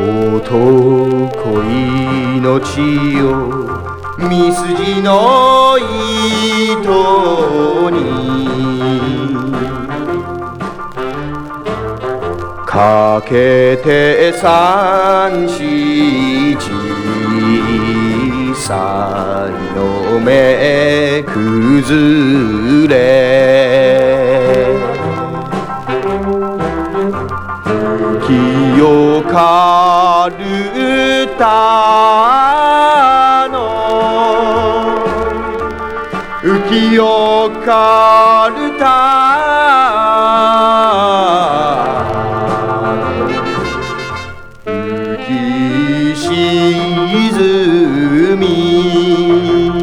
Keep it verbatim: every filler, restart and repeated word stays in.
男命をみすじの糸にかけて三七小さいの目崩れ清かるたの清かるた浮き沈み